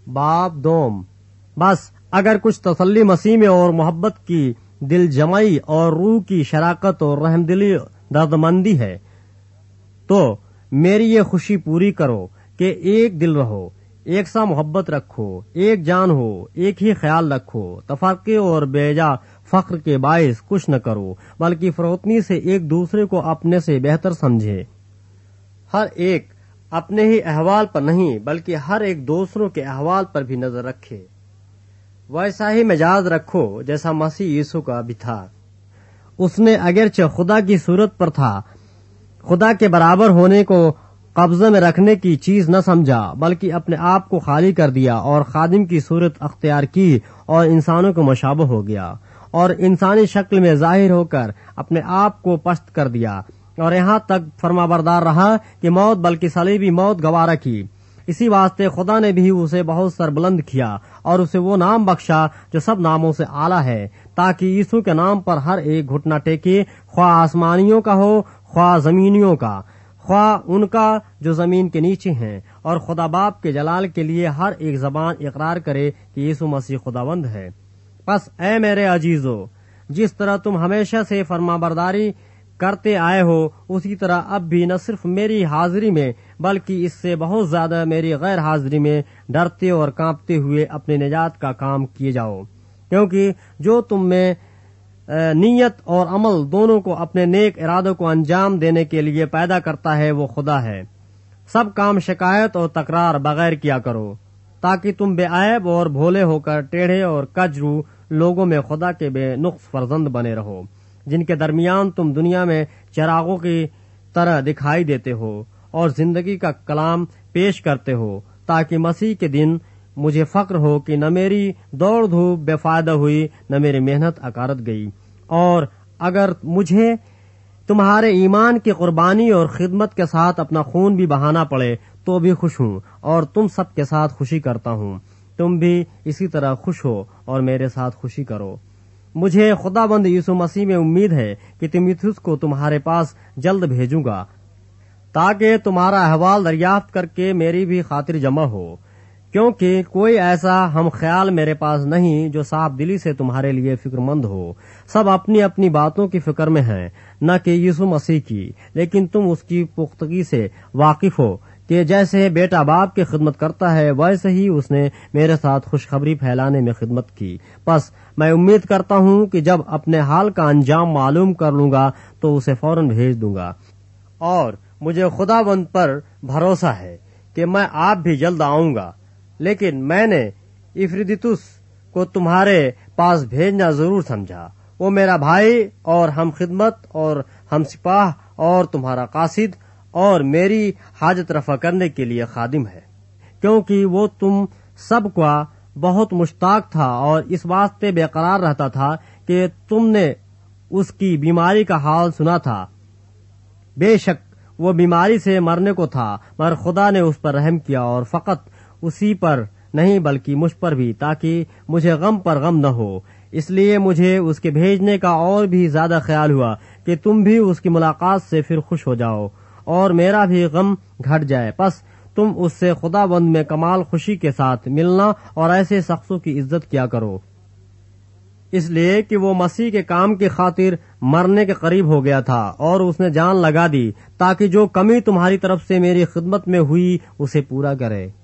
باب دوم۔ بس اگر کچھ تسلی مسیح میں اور محبت کی دل جمعی اور روح کی شراکت اور رحم دلی دردمندی ہے تو میری یہ خوشی پوری کرو کہ ایک دل رہو، ایک سا محبت رکھو، ایک جان ہو، ایک ہی خیال رکھو، تفرقے اور بیجا فخر کے باعث کچھ نہ کرو، بلکہ فروتنی سے ایک دوسرے کو اپنے سے بہتر سمجھے۔ ہر ایک اپنے ہی احوال پر نہیں بلکہ ہر ایک دوسروں کے احوال پر بھی نظر رکھے۔ ویسا ہی مزاج رکھو جیسا مسیح یسوع کا بھی تھا۔ اس نے اگرچہ خدا کی صورت پر تھا، خدا کے برابر ہونے کو قبضے میں رکھنے کی چیز نہ سمجھا، بلکہ اپنے آپ کو خالی کر دیا اور خادم کی صورت اختیار کی اور انسانوں کو مشابہ ہو گیا، اور انسانی شکل میں ظاہر ہو کر اپنے آپ کو پست کر دیا، اور یہاں تک فرمانبردار رہا کہ موت بلکہ صلیبی موت گوارا کی۔ اسی واسطے خدا نے بھی اسے بہت سربلند کیا اور اسے وہ نام بخشا جو سب ناموں سے اعلیٰ ہے، تاکہ یسوع کے نام پر ہر ایک گھٹنا ٹیکے، خواہ آسمانیوں کا ہو، خواہ زمینیوں کا، خواہ ان کا جو زمین کے نیچے ہیں، اور خدا باپ کے جلال کے لیے ہر ایک زبان اقرار کرے کہ یسوع مسیح خداوند ہے۔ پس اے میرے عزیزو، جس طرح تم ہمیشہ سے فرمانبرداری کرتے آئے ہو، اسی طرح اب بھی نہ صرف میری حاضری میں بلکہ اس سے بہت زیادہ میری غیر حاضری میں ڈرتے اور کانپتے ہوئے اپنی نجات کا کام کیے جاؤ، کیونکہ جو تم میں نیت اور عمل دونوں کو اپنے نیک ارادوں کو انجام دینے کے لیے پیدا کرتا ہے وہ خدا ہے۔ سب کام شکایت اور تکرار بغیر کیا کرو، تاکہ تم بے عیب اور بھولے ہو کر ٹیڑھے اور کج رو لوگوں میں خدا کے بے نقص فرزند بنے رہو، جن کے درمیان تم دنیا میں چراغوں کی طرح دکھائی دیتے ہو اور زندگی کا کلام پیش کرتے ہو، تاکہ مسیح کے دن مجھے فخر ہو کہ نہ میری دوڑ دھوپ بے فائدہ ہوئی، نہ میری محنت اکارت گئی، اور اگر مجھے تمہارے ایمان کی قربانی اور خدمت کے ساتھ اپنا خون بھی بہانا پڑے تو بھی خوش ہوں، اور تم سب کے ساتھ خوشی کرتا ہوں۔ تم بھی اسی طرح خوش ہو اور میرے ساتھ خوشی کرو۔ مجھے خداوند یسوع مسیح میں امید ہے کہ تیموتھیوس کو تمہارے پاس جلد بھیجوں گا، تاکہ تمہارا احوال دریافت کر کے میری بھی خاطر جمع ہو، کیونکہ کوئی ایسا ہم خیال میرے پاس نہیں جو صاف دلی سے تمہارے لیے فکر مند ہو۔ سب اپنی اپنی باتوں کی فکر میں ہیں، نہ کہ یسوع مسیح کی، لیکن تم اس کی پختگی سے واقف ہو کہ جیسے بیٹا باپ کی خدمت کرتا ہے ویسے ہی اس نے میرے ساتھ خوشخبری پھیلانے میں خدمت کی۔ پس میں امید کرتا ہوں کہ جب اپنے حال کا انجام معلوم کر لوں گا تو اسے فوراً بھیج دوں گا، اور مجھے خداوند پر بھروسہ ہے کہ میں آپ بھی جلد آؤں گا۔ لیکن میں نے افریدیتس کو تمہارے پاس بھیجنا ضرور سمجھا، وہ میرا بھائی اور ہم خدمت اور ہم سپاہ اور تمہارا قاصد اور میری حاجت رفع کرنے کے لیے خادم ہے، کیونکہ وہ تم سب کا بہت مشتاق تھا اور اس واسطے بے قرار رہتا تھا کہ تم نے اس کی بیماری کا حال سنا تھا۔ بے شک وہ بیماری سے مرنے کو تھا، مگر خدا نے اس پر رحم کیا، اور فقط اسی پر نہیں بلکہ مجھ پر بھی، تاکہ مجھے غم پر غم نہ ہو۔ اس لیے مجھے اس کے بھیجنے کا اور بھی زیادہ خیال ہوا کہ تم بھی اس کی ملاقات سے پھر خوش ہو جاؤ اور میرا بھی غم گھٹ جائے۔ پس تم اس سے خداوند میں کمال خوشی کے ساتھ ملنا اور ایسے شخصوں کی عزت کیا کرو، اس لیے کہ وہ مسیح کے کام کی خاطر مرنے کے قریب ہو گیا تھا اور اس نے جان لگا دی، تاکہ جو کمی تمہاری طرف سے میری خدمت میں ہوئی اسے پورا کرے۔